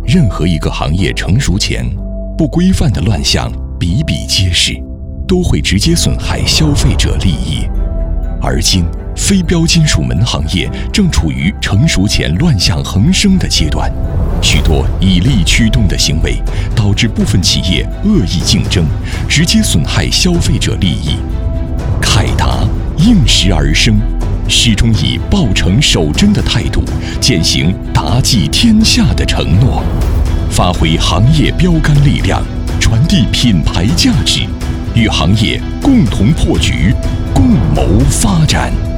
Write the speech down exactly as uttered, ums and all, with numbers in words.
任何一个行业成熟前，不规范的乱象比比皆是，都会直接损害消费者利益。而今，非标金属门行业正处于成熟前乱象横生的阶段，许多以利驱动的行为导致部分企业恶意竞争，直接损害消费者利益。凯达应时而生，始终以抱成守真的态度践行达济天下的承诺，发挥行业标杆力量，传递品牌价值，与行业共同破局，共谋发展。